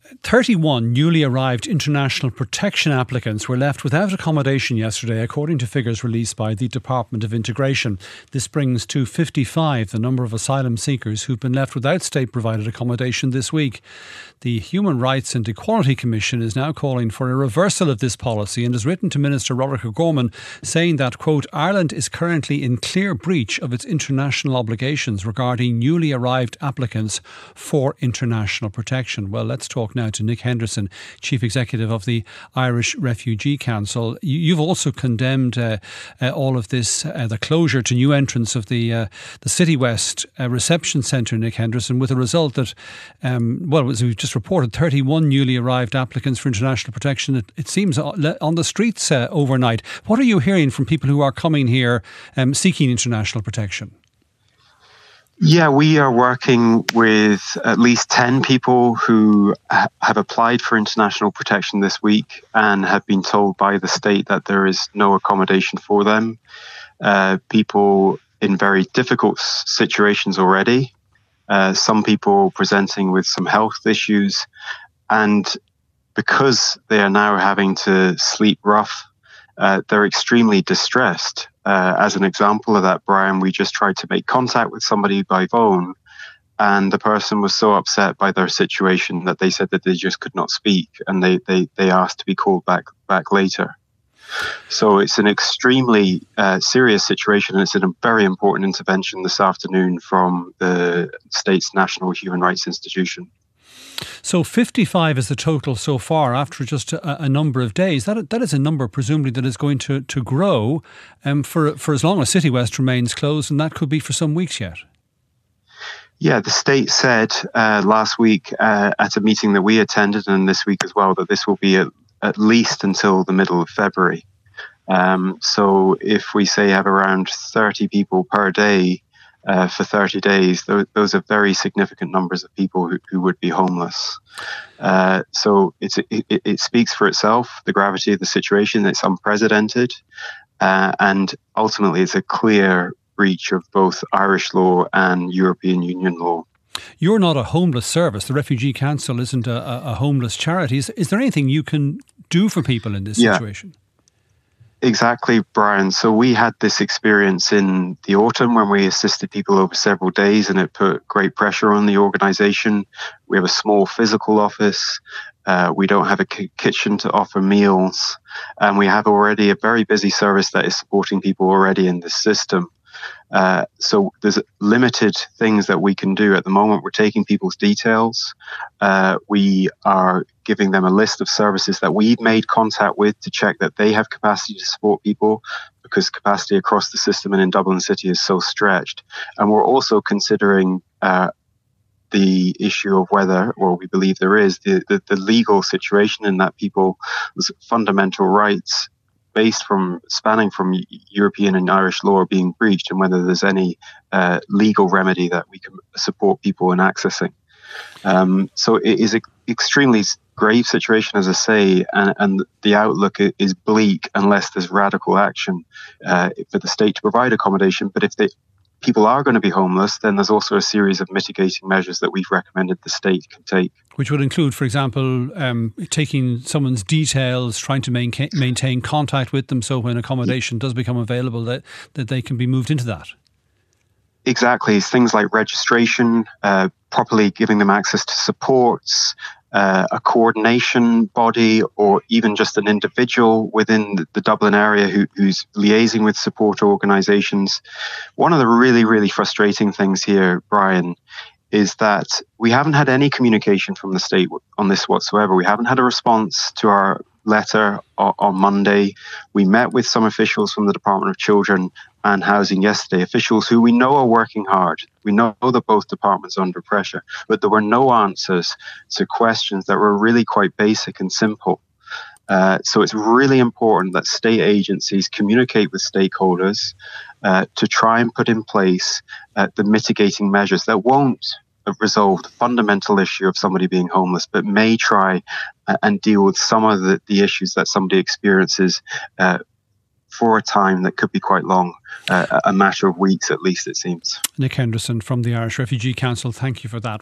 31 newly arrived international protection applicants were left without accommodation yesterday, according to figures released by the Department of Integration. This brings to 55 the number of asylum seekers who've been left without state-provided accommodation this week. The Human Rights and Equality Commission is now calling for a reversal of this policy and has written to Minister Roderick O'Gorman saying that, quote, Ireland is currently in clear breach of its international obligations regarding newly arrived applicants for international protection. Well, let's talk now to Nick Henderson, Chief Executive of the Irish Refugee Council. You've also condemned all of this, the closure to new entrants of the City West Reception Centre, Nick Henderson, with a result that, as we've just reported, 31 newly arrived applicants for international protection, it seems, on the streets overnight. What are you hearing from people who are coming here seeking international protection? Yeah, we are working with at least 10 people who have applied for international protection this week and have been told by the state that there is no accommodation for them. People in very difficult situations already. Some people presenting with some health issues. And because they are now having to sleep rough, they're extremely distressed. As an example of that, Brian, we just tried to make contact with somebody by phone, and the person was so upset by their situation that they said that they just could not speak, and they asked to be called back later. So it's an extremely serious situation, and it's a very important intervention this afternoon from the state's National Human Rights Institution. So 55 is the total so far after just a number of days. That is a number presumably that is going to grow for as long as City West remains closed, and that could be for some weeks yet. Yeah, the state said last week at a meeting that we attended, and this week as well, that this will be at least until the middle of February. So if we say have around 30 people per day for 30 days, those are very significant numbers of people who would be homeless. So it speaks for itself, the gravity of the situation. It's unprecedented. And ultimately, it's a clear breach of both Irish law and European Union law. You're not a homeless service. The Refugee Council isn't a homeless charity. Is there anything you can do for people in this situation? Exactly, Brian. So we had this experience in the autumn when we assisted people over several days, and it put great pressure on the organisation. We have a small physical office. We don't have a kitchen to offer meals. And we have already a very busy service that is supporting people already in this system. So there's limited things that we can do at the moment. We're taking people's details. We are giving them a list of services that we've made contact with to check that they have capacity to support people, because capacity across the system and in Dublin City is so stretched. And we're also considering the issue of whether, or we believe there is, the legal situation in that people's fundamental rights spanning from European and Irish law are being breached, and whether there's any legal remedy that we can support people in accessing. So it is an extremely grave situation, as I say, and the outlook is bleak unless there's radical action for the state to provide accommodation. But if people are going to be homeless, then there's also a series of mitigating measures that we've recommended the state can take. Which would include, for example, taking someone's details, trying to maintain contact with them, so when accommodation does become available, that they can be moved into that. Exactly. It's things like registration, properly giving them access to supports, a coordination body, or even just an individual within the Dublin area who's liaising with support organisations. One of the really, really frustrating things here, Brian, is that we haven't had any communication from the state on this whatsoever. We haven't had a response to our letter on Monday. We met with some officials from the Department of Children and Housing yesterday, officials who we know are working hard. We know that both departments are under pressure, but there were no answers to questions that were really quite basic and simple. So it's really important that state agencies communicate with stakeholders to try and put in place the mitigating measures that won't resolve the fundamental issue of somebody being homeless, but may try and deal with some of the issues that somebody experiences for a time that could be quite long, a matter of weeks at least, it seems. Nick Henderson from the Irish Refugee Council, thank you for that.